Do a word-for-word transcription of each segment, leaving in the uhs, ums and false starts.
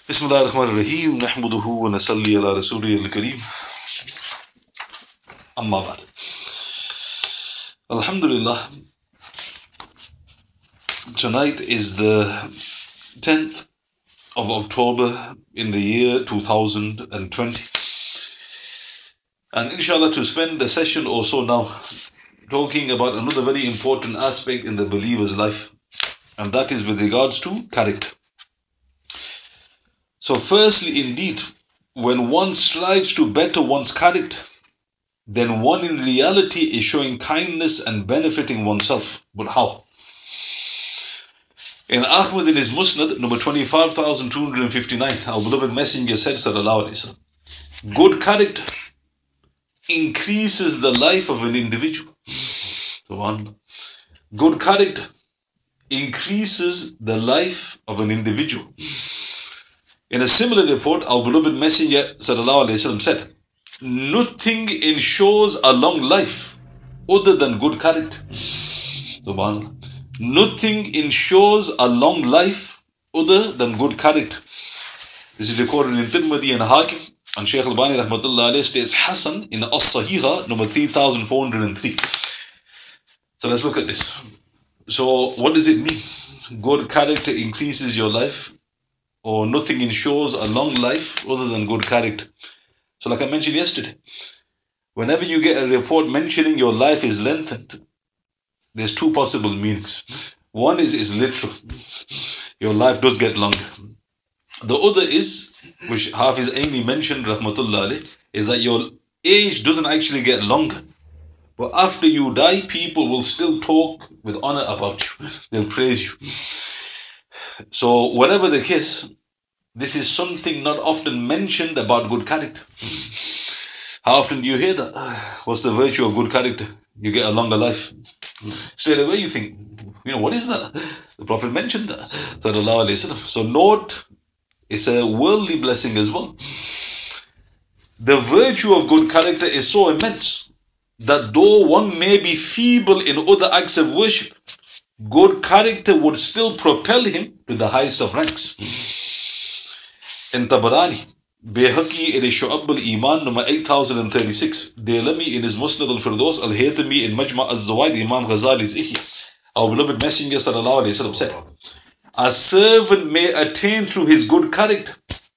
Bismillah ar-Rahman ar-Rahim. Nahmaduhu wa nasalli ala Rasulih al-Kareem. Amma ba'd. Alhamdulillah. Tonight is the tenth of October in the year two thousand twenty. And inshallah to spend a session or so now talking about another very important aspect in the believer's life. And that is with regards to character. So firstly, indeed, when one strives to better one's character, then one in reality is showing kindness and benefiting oneself. But how? In Ahmad in his Musnad, number twenty-five thousand two hundred fifty-nine, our beloved Messenger said, sallallahu alayhi wa sallam, good character increases the life of an individual. Subhanallah. Good character increases the life of an individual. In a similar report, our beloved Messenger sallallahu alaihi wasallam said, nothing ensures a long life other than good character. Subhanallah. Nothing ensures a long life other than good character. This is recorded in Tirmidhi and Hakim, and Shaykh Albani rahmatullah alayhi states Hasan in As-Sahiha number three thousand four hundred three. So let's look at this. So what does it mean? Good character increases your life, or nothing ensures a long life other than good character. So like I mentioned yesterday, whenever you get a report mentioning your life is lengthened, there's two possible meanings. One is, is literal. Your life does get longer. The other is, which Hafiz Aini mentioned, rahmatullah alayh, is that your age doesn't actually get longer. But after you die, people will still talk with honor about you. They'll praise you. So whatever the case, this is something not often mentioned about good character. How often do you hear that? What's the virtue of good character? You get a longer life. Straight away you think, you know, what is that? The Prophet mentioned that. So note, it's a worldly blessing as well. The virtue of good character is so immense that though one may be feeble in other acts of worship, good character would still propel him to the highest of ranks. In Tabarani, Bayhaqi in Shu'ab al-Iman number eight thousand thirty-six, Daylami in his Musnad al-Firdaus, Al-Haythami in Majma' al-Zawaid, Imam Ghazali's Ihya, our beloved Messenger sallallahu alayhi wa sallam said, a servant may attain through his good character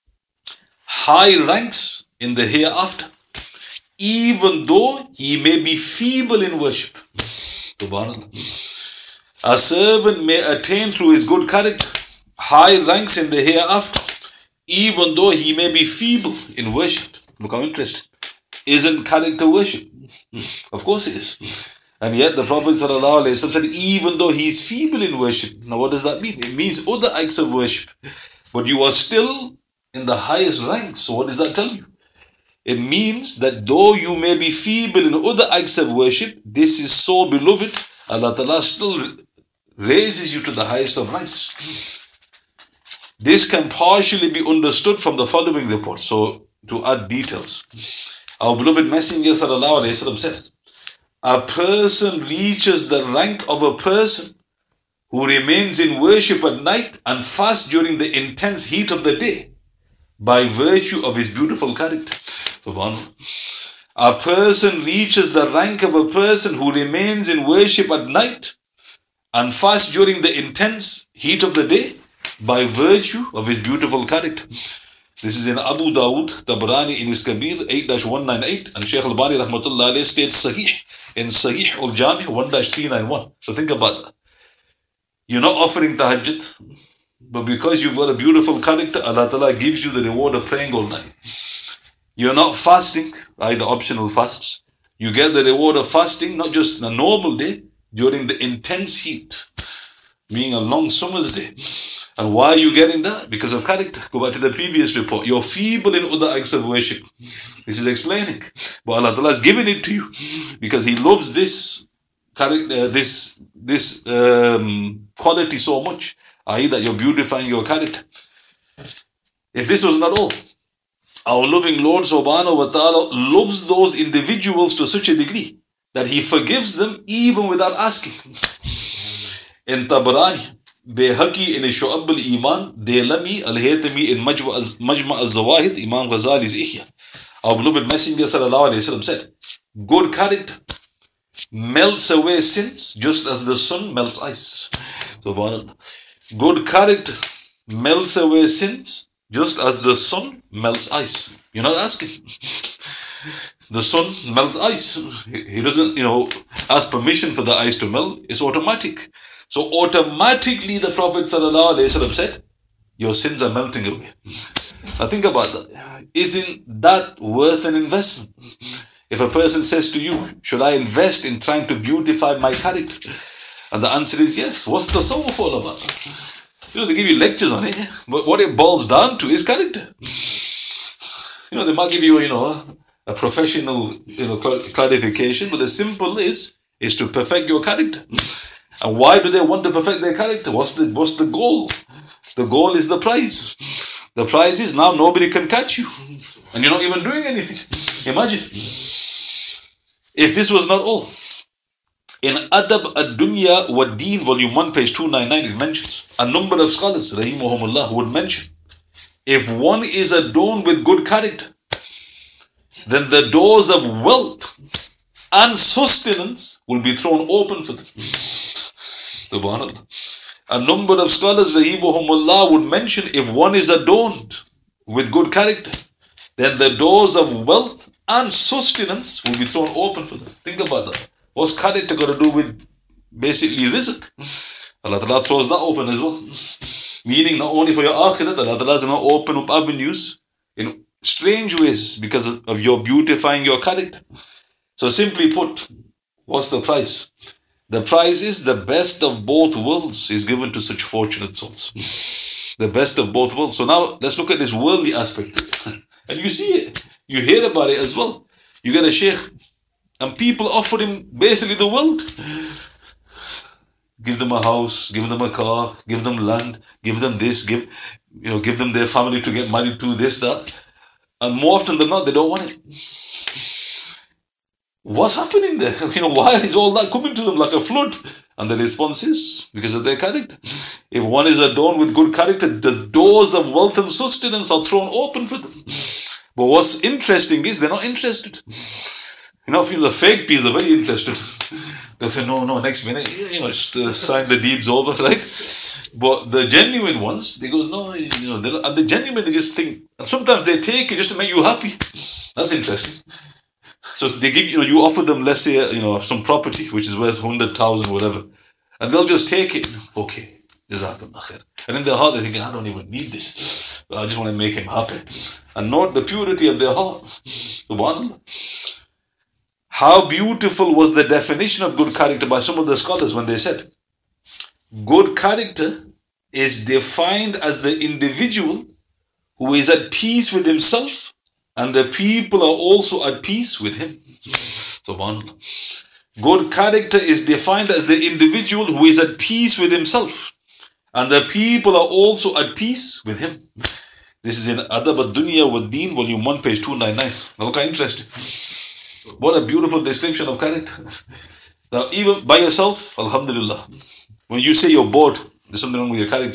high ranks in the hereafter, even though he may be feeble in worship. Subhanallah. A servant may attain through his good character high ranks in the hereafter, even though he may be feeble in worship. Look how interesting. Isn't character worship? Of course it is. And yet the Prophet ﷺ said, even though he is feeble in worship. Now what does that mean? It means other acts of worship. But you are still in the highest ranks. So what does that tell you? It means that though you may be feeble in other acts of worship, this is so beloved, Allah Ta'ala still raises you to the highest of ranks. This can partially be understood from the following report. So, to add details, our beloved Messenger sallallahu alaihi wasallam said, a person reaches the rank of a person who remains in worship at night and fasts during the intense heat of the day by virtue of his beautiful character. Subhanallah. A person reaches the rank of a person who remains in worship at night and fasts during the intense heat of the day by virtue of his beautiful character. This is in Abu Dawood, Tabarani in his Kabir eight dash one ninety-eight, and Shaykh Albani rahmatullah alayhi states Sahih in Sahih al-Jami one dash three ninety-one. So think about that. You're not offering tahajjud, but because you've got a beautiful character, Allah Ta'ala gives you the reward of praying all night. You're not fasting, either optional fasts. You get the reward of fasting, not just on a normal day, during the intense heat, meaning a long summer's day. And why are you getting that? Because of character. Go back to the previous report. You're feeble in other acts of worship. This is explaining. But Allah Ta'ala has given it to you because He loves this character, this this um, quality so much, that is, you're beautifying your character. If this was not all, our loving Lord Subhanahu wa Ta'ala loves those individuals to such a degree that He forgives them even without asking. In Tabarani, Bayhaqi in Shu'ab al-Iman, Daylami al-Haythami in Majma' al-Zawahid, Imam Ghazali's Ihya. Our beloved Messenger sallallahu alayhi wa sallam said, good character melts away sins just as the sun melts ice. Subhanallah. Good character melts away sins just as the sun melts ice. You're not asking. The sun melts ice. He doesn't, you know, ask permission for the ice to melt. It's automatic. So automatically the Prophet sallallahu alayhi wa sallam said, your sins are melting away. Now think about that. Isn't that worth an investment? If a person says to you, should I invest in trying to beautify my character? And the answer is yes. What's the sawf all about? You know, they give you lectures on it, but what it boils down to is character. You know, they might give you, you know, a professional, you know, clarification, but the simple is, is to perfect your character. And why do they want to perfect their character? What's the, what's the goal? The goal is the prize. The prize is now nobody can catch you. And you're not even doing anything. Imagine. If this was not all. In Adab ad-Dunya wa Deen, volume one, page two ninety-nine, it mentions, a number of scholars, rahimahumullah, would mention, if one is adorned with good character, then the doors of wealth and sustenance will be thrown open for them. Subhanallah. A number of scholars, rahimahumullah, would mention, if one is adorned with good character, then the doors of wealth and sustenance will be thrown open for them. Think about that. What's character got to do with basically rizq? Allah Ta'ala throws that open as well. Meaning not only for your akhirat, Allah Ta'ala is going to open up avenues in strange ways because of, of your beautifying your character. So simply put, what's the price? The prize is the best of both worlds is given to such fortunate souls. The best of both worlds. So now let's look at this worldly aspect. And you see it. You hear about it as well. You get a sheikh and people offer him basically the world. Give them a house, give them a car, give them land, give them this, give you know, give them their family to get married to, this, that. And more often than not, they don't want it. What's happening there? You know, why is all that coming to them like a flood? And the response is because of their character. If one is adorned with good character, the doors of wealth and sustenance are thrown open for them. But what's interesting is they're not interested. You know, if you're the fake people are very interested. They say, no, no, next minute, you know, just uh, sign the deeds over, right? But the genuine ones, they goes, no, you know, and the genuine, they just think, and sometimes they take it just to make you happy. That's interesting. So they give you, know, you offer them, let's say, you know, some property, which is worth one hundred thousand, whatever. And they'll just take it. Okay. Jazakallah khair. And in their heart, they're thinking, I don't even need this. I just want to make him happy. And not the purity of their heart. Subhanallah. How beautiful was the definition of good character by some of the scholars when they said, good character is defined as the individual who is at peace with himself and the people are also at peace with him. Subhanallah. Good character is defined as the individual who is at peace with himself and the people are also at peace with him. This is in Adab ad-Dunya wa Deen, volume one, page two ninety-nine. Now look how interesting. What a beautiful description of character. Now even by yourself, alhamdulillah, when you say you're bored, there's something wrong with your character.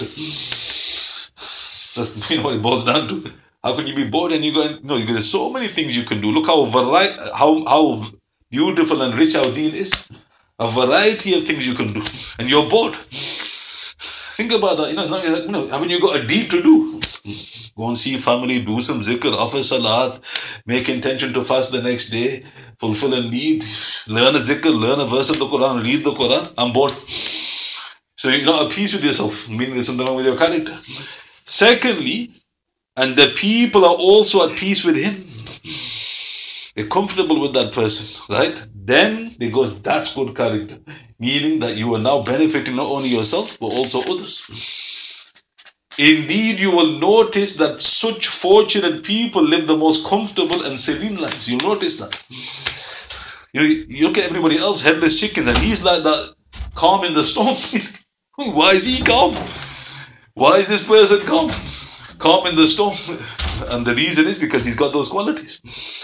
That's, you know, what it boils down to. How can you be bored and you go and, you know, there's so many things you can do. Look how vari- how how beautiful and rich our deen is. A variety of things you can do. And you're bored. Think about that. You know, it's not, you know, haven't you got a deed to do? Go and see family, do some zikr, offer salat, make intention to fast the next day, fulfill a need, learn a zikr, learn a verse of the Quran, read the Quran. I'm bored. So you're not at peace with yourself, meaning there's something wrong with your character. Secondly, and the people are also at peace with him. They're comfortable with that person, right? Then they go, that's good character. Meaning that you are now benefiting not only yourself, but also others. Indeed, you will notice that such fortunate people live the most comfortable and serene lives. You'll notice that. You know, you look at everybody else, headless chickens, and he's like that, calm in the storm. Why is he calm? Why is this person calm? Calm in the storm. And the reason is because he's got those qualities.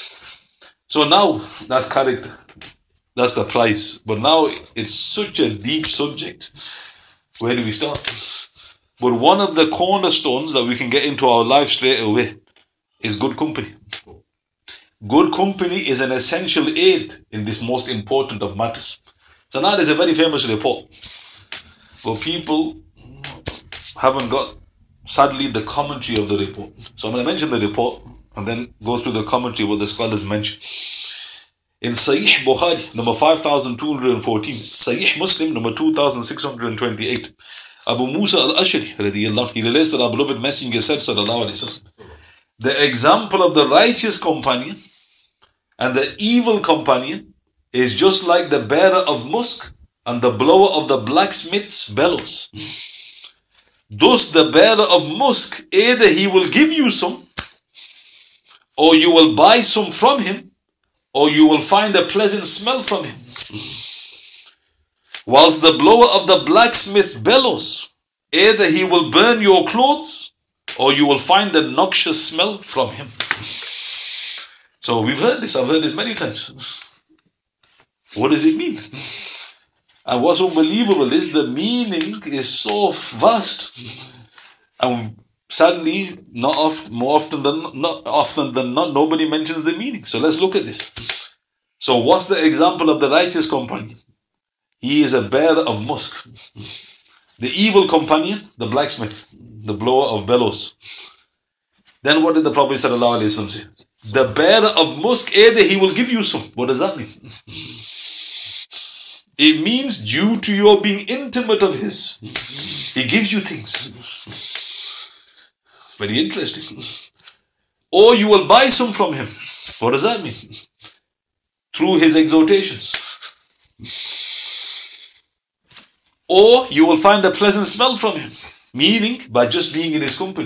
So now, that's character. That's the price. But now, it's such a deep subject. Where do we start? But one of the cornerstones that we can get into our life straight away is good company. Good company is an essential aid in this most important of matters. So now there's a very famous report, but people haven't got, sadly, the commentary of the report. So I'm going to mention the report and then go through the commentary what the scholars mention. In Sahih Bukhari, number five thousand two hundred fourteen, Sahih Muslim, number two thousand six hundred twenty-eight, Abu Musa al-Ashari, radiyallahu, he relates that our beloved messenger said, sallallahu alayhi wa sallam, the example of the righteous companion and the evil companion is just like the bearer of musk and the blower of the blacksmith's bellows. Thus the bearer of musk, either he will give you some, or you will buy some from him, or you will find a pleasant smell from him. Whilst the blower of the blacksmith's bellows, either he will burn your clothes, or you will find a noxious smell from him. So we've heard this, I've heard this many times. What does it mean? And what's unbelievable is the meaning is so vast. And sadly, not often, more often than not often than not, nobody mentions the meaning. So let's look at this. So what's the example of the righteous companion? He is a bearer of musk. The evil companion, the blacksmith, the blower of bellows. Then what did the Prophet ﷺ say? The bearer of musk, either he will give you some. What does that mean? It means due to your being intimate of his, he gives you things. Very interesting. Or you will buy some from him. What does that mean? Through his exhortations. Or you will find a pleasant smell from him. Meaning, by just being in his company.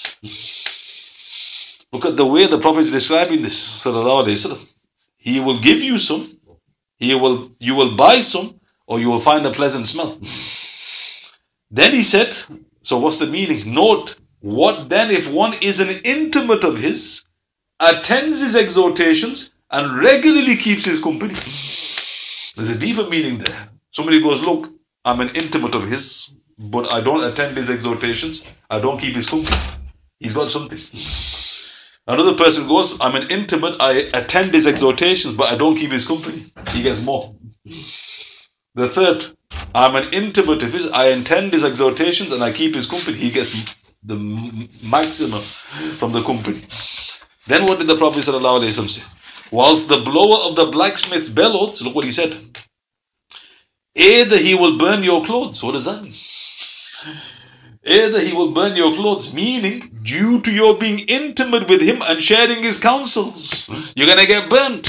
Look at the way the Prophet is describing this. Sallallahu Alaihi Wasallam. He will give you some. He will, you will buy some, or you will find a pleasant smell. Then he said, so what's the meaning? Note, what then if one is an intimate of his, attends his exhortations, and regularly keeps his company? There's a deeper meaning there. Somebody goes, look, I'm an intimate of his, but I don't attend his exhortations, I don't keep his company. He's got something. Another person goes, I'm an intimate, I attend his exhortations, but I don't keep his company. He gets more. The third, I'm an intimate of his, I attend his exhortations and I keep his company. He gets the maximum from the company. Then what did the Prophet ﷺ say? Whilst the blower of the blacksmith's bellows, look what he said. Either he will burn your clothes. What does that mean? Either he will burn your clothes, meaning due to your being intimate with him and sharing his counsels, you're going to get burnt.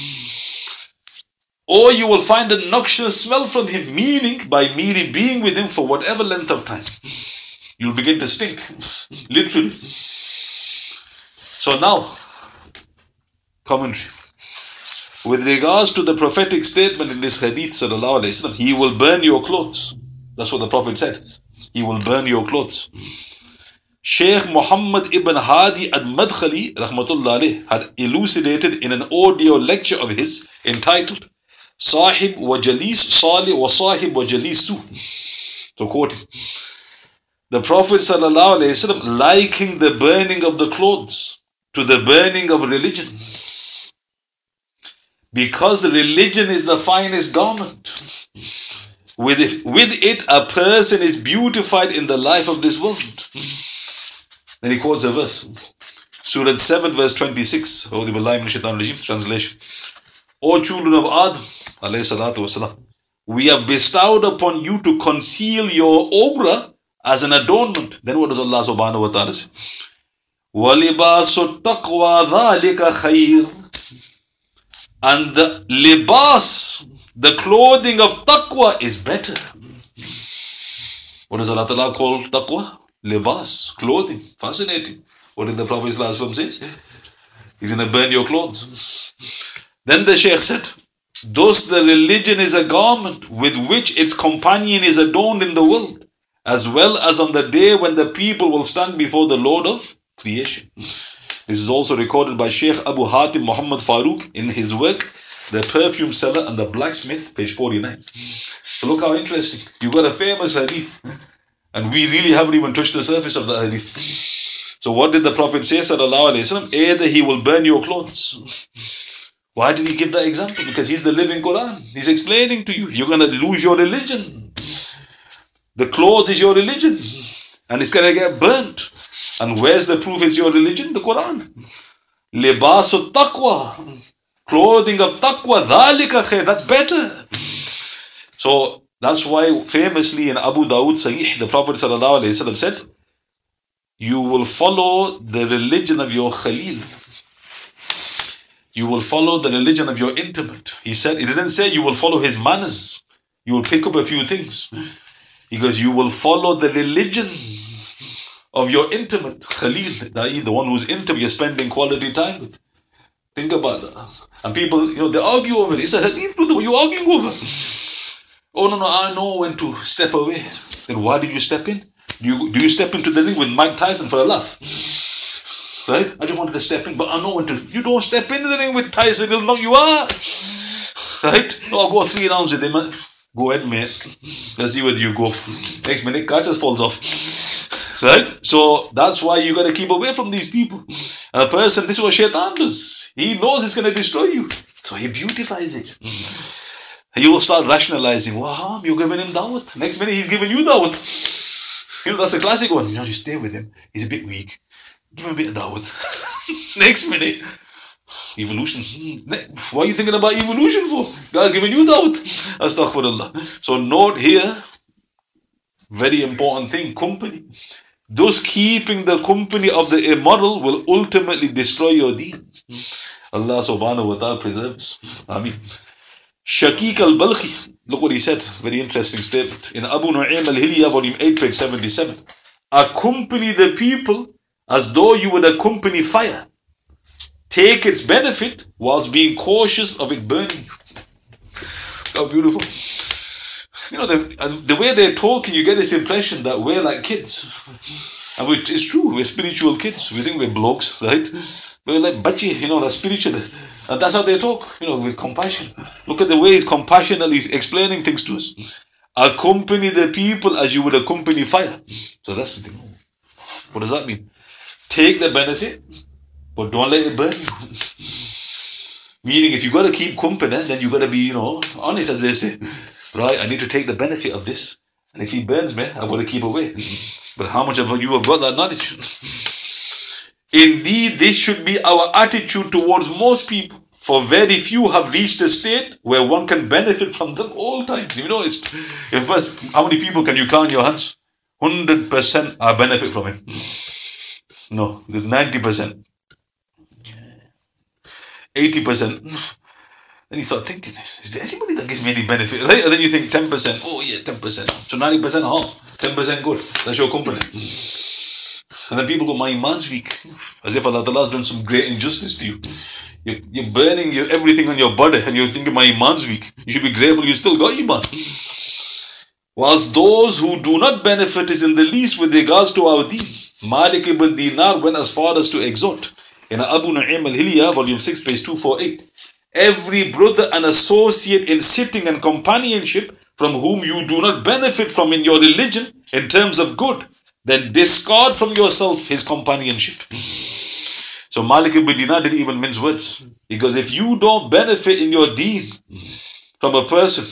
Or you will find a noxious smell from him, meaning by merely being with him for whatever length of time, you'll begin to stink, literally. So now, commentary. With regards to the prophetic statement in this hadith, sallallahu alayhi wasallam, he will burn your clothes. That's what the Prophet said. He will burn your clothes. Shaykh Muhammad ibn Hadi al-Madkhali rahmatullah alayh had elucidated in an audio lecture of his entitled Sahib wa Jalis Salih wa Sahib wa Jalisu. So quoting. The Prophet sallallahu alayhi wasallam liking the burning of the clothes to the burning of religion. Because religion is the finest garment. With it, with it, a person is beautified in the life of this world. Then he quotes a verse. Surah seven, verse twenty-six. Translation. O children of Adam, alayhi salatu wasalam, we have bestowed upon you to conceal your aura as an adornment. Then what does Allah subhanahu wa ta'ala say? وَلِبَاسُ التَّقْوَى ذَلِكَ خَيْرٌ. And the libas, the clothing of taqwa, is better. What does Allah Ta'ala call taqwa? Libas, clothing. Fascinating. What did the Prophet ﷺ say? He's going to burn your clothes. Then the Shaykh said, thus the religion is a garment with which its companion is adorned in the world, as well as on the day when the people will stand before the Lord of creation. This is also recorded by Shaykh Abu Hatim Muhammad Farooq in his work the perfume seller and the blacksmith, page forty-nine. So look how interesting. You've got a famous hadith, and we really haven't even touched the surface of the hadith. So what did the Prophet say, sallallahu alayhi wasallam? Either he will burn your clothes. Why did he give that example? Because he's the living Quran. He's explaining to you, you're going to lose your religion. The clothes is your religion, and it's going to get burnt. And where's the proof it's your religion? The Quran. Libasul taqwa. Clothing of taqwa. Dhalika khair. That's better. So that's why famously in Abu Dawood Sahih, the Prophet ﷺ said, you will follow the religion of your Khalil. You will follow the religion of your intimate. He said, he didn't say you will follow his manners. You will pick up a few things. He goes, you will follow the religion of your intimate. Khalil, that is the one who's intimate, you're spending quality time with. Think about that. And people, you know, they argue over it. It's a hadith, brother. What are you arguing over? Oh, no, no, I know when to step away. Then why did you step in? Do you, do you step into the ring with Mike Tyson for a laugh? Right? I just wanted to step in, but I know when to. You don't step into the ring with Tyson, he'll knock you out. Right? No, I'll go three rounds with him. Go ahead, mate. Let's see whether you go. Next minute, car just falls off. Right? So that's why you got to keep away from these people. And a person, this is what Shaitan does. He knows it's going to destroy you. So he beautifies it. You will start rationalizing, wow, you're giving him dawat. Next minute, he's giving you dawat. You know, that's a classic one. You know, you stay with him. He's a bit weak. Give him a bit of dawat. Next minute, evolution. What are you thinking about evolution for? God's giving you dawat. Astaghfirullah. So note here, very important thing, company. Thus keeping the company of the immoral will ultimately destroy your deen. Allah subhanahu wa ta'ala preserves. Ameen. Shaqiq al-Balkhi, look what he said, very interesting statement. In Abu Nu'aym al-Hilya, volume eight, page seventy-seven. Accompany the people as though you would accompany fire. Take its benefit whilst being cautious of it burning. How beautiful. You know, the, the way they're talking, you get this impression that we're like kids. And we, it's true, we're spiritual kids. We think we're blokes, right? We're like bachi, you know, that's spiritual. And that's how they talk, you know, with compassion. Look at the way he's compassionately explaining things to us. Accompany the people as you would accompany fire. So that's the thing. What does that mean? Take the benefit, but don't let it burn you. Meaning, if you got to keep company, then you got to be, you know, on it, as they say. Right, I need to take the benefit of this. And if he burns me, I've got to keep away. But how much of you have got that knowledge? Indeed, this should be our attitude towards most people. For very few have reached a state where one can benefit from them all times. You know, it's, if first, how many people can you count in your hands? one hundred percent are benefit from it. No, it's ninety percent. eighty percent. Then you start thinking, is there anybody that gives me any benefit? Right? And then you think ten percent. Oh yeah, ten percent. So ninety percent harm. ten percent good. That's your company. And then people go, my iman's weak. As if Allah Ta'ala has done some great injustice to you. You're, you're burning your, everything on your body and you're thinking, my iman's weak. You should be grateful you still got iman. Whilst those who do not benefit is in the least with regards to our deen. Malik ibn Dinar went as far as to exhort. In Abu Nu'aym al-Hilya, volume six, page two forty-eight. Every brother and associate in sitting and companionship from whom you do not benefit from in your religion in terms of good, then discard from yourself his companionship. So Malik ibn Dinar didn't even mince words. Because if you don't benefit in your deen from a person,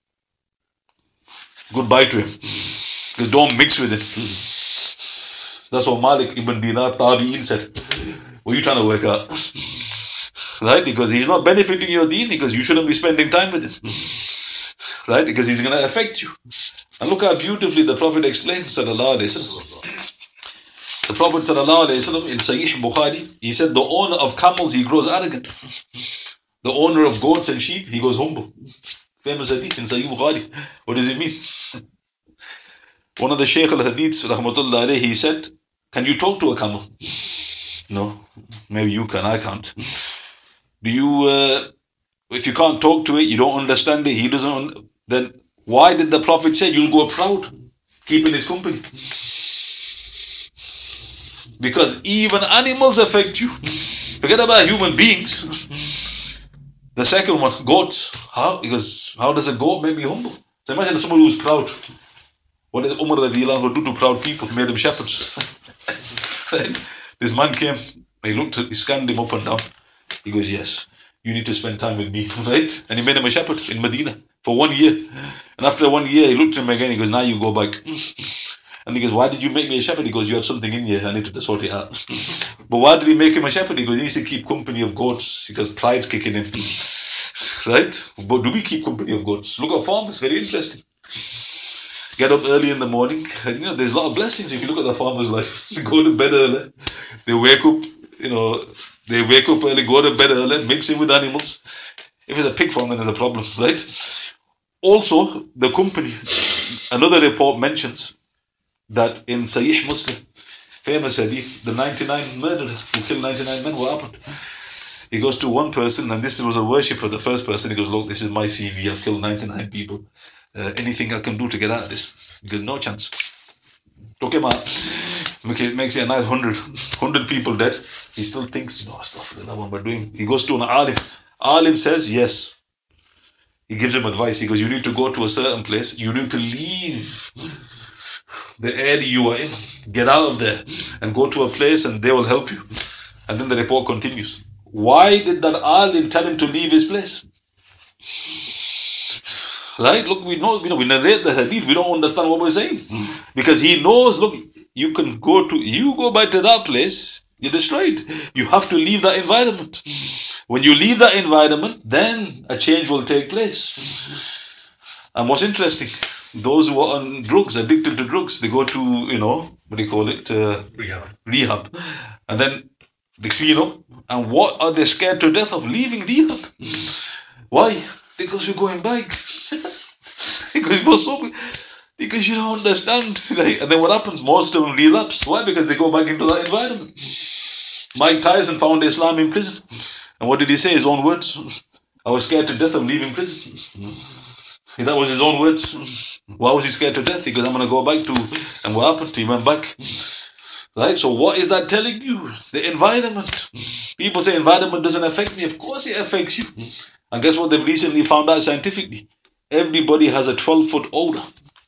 goodbye to him. Just don't mix with him. That's what Malik ibn Dinar Tabi'in said. What are you trying to work out? Right? Because he's not benefiting your deen, because you shouldn't be spending time with him. Right? Because he's going to affect you. And look how beautifully the Prophet explained, sallallahu alayhi wasallam. The Prophet sallallahu alayhi wasallam in Sahih Bukhari, he said, the owner of camels, he grows arrogant. The owner of goats and sheep, he goes humble. Famous hadith in Sahih Bukhari. What does it mean? One of the Shaykh al-Hadiths, rahmatullah alayhi, he said, can you talk to a camel? No. Maybe you can, I can't. Do you, uh, if you can't talk to it, you don't understand it, he doesn't, then why did the Prophet say you'll go proud keeping his company? Because even animals affect you. Forget about human beings. The second one, goats. How? He goes, how does a goat make me humble? So imagine someone who's proud. What did Umar radiallahu anhu do to proud people? Made them shepherds. Right? This man came, he looked, he scanned him up and down. He goes, yes, you need to spend time with me, right? And he made him a shepherd in Medina for one year. And after one year, he looked at him again. He goes, now you go back. And he goes, why did you make me a shepherd? He goes, you had something in you. I needed to sort it out. But why did he make him a shepherd? He goes, he needs to keep company of goats because pride's kicking in. Right? But do we keep company of goats? Look at farmers, very interesting. Get up early in the morning. And, you know, there's a lot of blessings if you look at the farmer's life. They go to bed early. They wake up, you know, they wake up early, go to bed early, mix in with animals. If it's a pig farm, then there's a problem, right? Also, the company, another report mentions that in Sahih Muslim, famous hadith, the ninety-nine murderer who killed ninety-nine men, what happened? He goes to one person, and this was a worshipper, the first person. He goes, look, this is my C V, I've killed ninety-nine people. Uh, anything I can do to get out of this? He goes, no chance. Took him out. Okay, makes it a nice hundred, hundred people dead. He still thinks, you know, stuff like that one we're doing. He goes to an alim. Alim says, yes. He gives him advice. He goes, you need to go to a certain place. You need to leave the area you are in. Get out of there and go to a place and they will help you. And then the report continues. Why did that alim tell him to leave his place? Right? Look, we know, you know, we narrate the hadith, we don't understand what we're saying. Because he knows, look, you can go to, you go back to that place, you're destroyed. You have to leave that environment. When you leave that environment, then a change will take place. And what's interesting, those who are on drugs, addicted to drugs, they go to, you know, what do you call it? Uh, Rehab. Rehab. And then they clean up. And what are they scared to death of? Leaving rehab. Why? Because you're going back. Because you're so, because you don't understand. Right? And then what happens? Most of them relapse. Why? Because they go back into that environment. Mike Tyson found Islam in prison. And what did he say? His own words. I was scared to death of leaving prison. That was his own words. Why was he scared to death? Because I'm going to go back to... And what happened? He went back. Right? So what is that telling you? The environment. People say environment doesn't affect me. Of course it affects you. And guess what they've recently found out scientifically? Everybody has a twelve foot aura.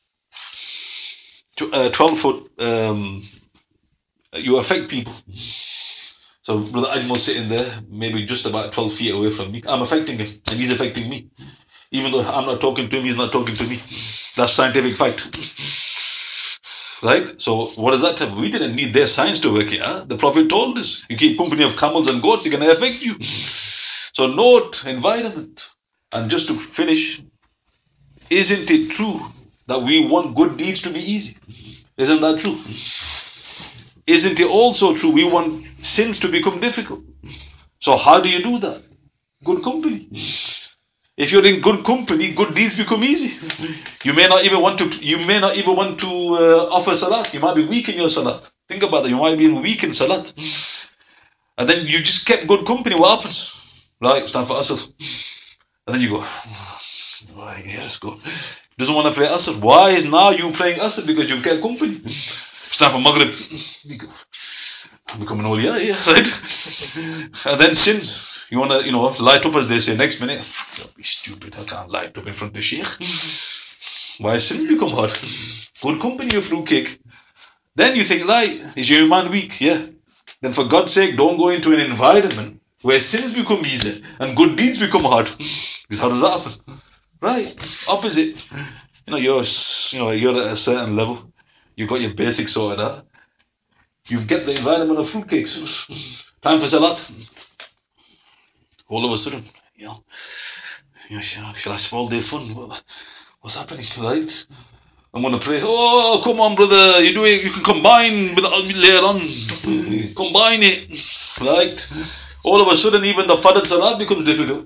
Uh, twelve foot, um, you affect people. So Brother Ajmal sitting there, maybe just about twelve feet away from me. I'm affecting him and he's affecting me. Even though I'm not talking to him, he's not talking to me. That's scientific fact. Right? So what does that tell me? We didn't need their science to work here. Huh? The Prophet told us, you keep company of camels and goats, it's going to affect you. So note, environment. And just to finish, isn't it true that we want good deeds to be easy? Isn't that true? Isn't it also true we want sins to become difficult? So how do you do that? Good company. If you're in good company, good deeds become easy. You may not even want to. You may not even want to uh, offer salat. You might be weak in your salat. Think about that. You might be weak in salat, and then you just kept good company. What happens? Right, stand for asr, and then you go. Right, yeah, let's go. Doesn't want to pray asr. Why is now you praying asr? Because you kept company. Stand for maghrib. You go. I'm becoming awliya, yeah, right? And then sins. You want to, you know, light up as they say. Next minute, don't be stupid. I can't light up in front of the sheikh. Why sins become hard? Good company, you fruitcake. Then you think, right, is your iman weak? Yeah. Then for God's sake, don't go into an environment where sins become easy and good deeds become hard. Because how does that happen? Right. Opposite. You know, you're, you know, you're at a certain level. You've got your basics sorted out. You've get the environment of fruitcakes. Time for salat. All of a sudden, you know, you know, shall I spoil their fun? What's happening, right? I'm going to pray. Oh, come on, brother. You do it. You can combine with the later on. Combine it, right? All of a sudden, even the fard salat becomes difficult.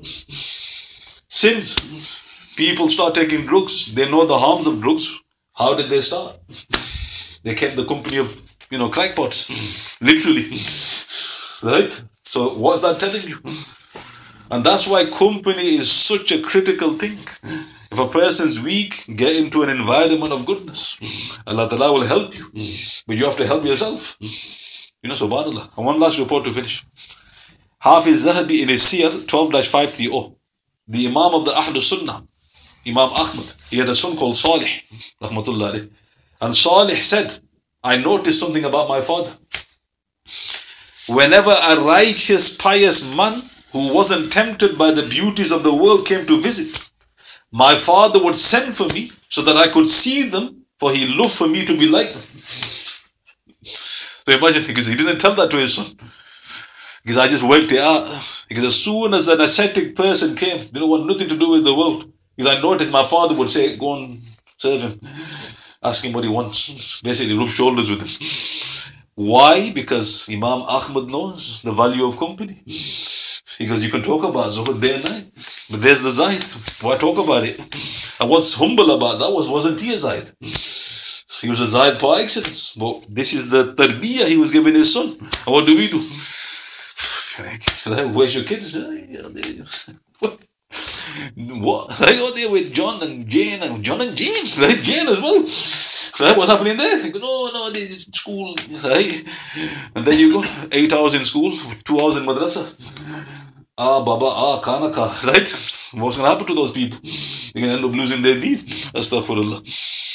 Sins. People start taking drugs. They know the harms of drugs. How did they start? They kept the company of, you know, crackpots. Literally. Right? So what's that telling you? And that's why company is such a critical thing. If a person's weak, get into an environment of goodness. Allah Ta'ala will help you. But you have to help yourself. You know, subhanAllah. And one last report to finish. Hafiz Zahabi in his Siyar twelve dash five thirty. the Imam of the Ahlul Sunnah, Imam Ahmad, he had a son called Salih, rahmatullah alayh. And Salih said, I noticed something about my father. Whenever a righteous, pious man who wasn't tempted by the beauties of the world came to visit, my father would send for me so that I could see them, for he loved for me to be like them. So imagine, because he didn't tell that to his son. Because I just worked it out. Because as soon as an ascetic person came, didn't want nothing to do with the world. Because I noticed my father would say, go and serve him. Ask him what he wants. Basically rub shoulders with him. Why? Because Imam Ahmad knows the value of company. Because you can talk about Zuhud day and night. But there's the Zahid. Why talk about it? And what's humble about that was, wasn't he a Zahid? He was a Zahid par excellence. But this is the tarbiyah he was giving his son. And what do we do? Where's your kids? What? What? Right out there with John and Jane and John and Jane, right? Jane as well. Right? What's happening there? He goes, oh no, they just school, right? And then you go eight hours in school, two hours in madrasa. Ah, Baba, ah, Kana ka, right? What's going to happen to those people? They're going to end up losing their deen. Astaghfirullah.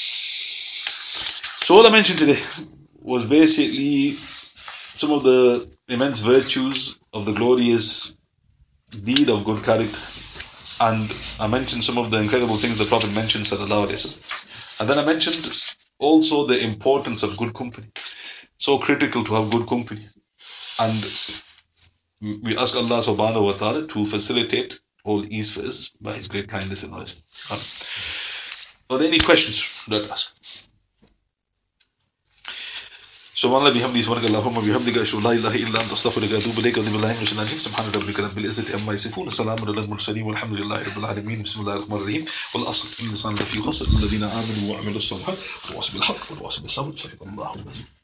So all I mentioned today was basically some of the immense virtues of the glorious deed of good character. And I mentioned some of the incredible things the Prophet mentioned, sallallahu alaihi wasallam. And then I mentioned also the importance of good company. So critical to have good company. And we ask Allah subhanahu wa ta'ala to facilitate all ease for us by His great kindness and mercy. Are there any questions that I ask? سبحان الله بحمده سبحانك اللهم وبحمدك أشهد أن لا إله إلا أنت أستغفرك وأتوب إليك وأتوب بالله من الشيطان الرجيم سبحان ربك رب العزة عما يصفون السلام على المرسلين والحمد لله رب العالمين بسم الله الرحمن الرحيم والأصل إن الإنسان لفي خسر الذين آمنوا وعملوا الصالحات وتواصوا بالحق وتواصوا بالصبر صدق الله العظيم.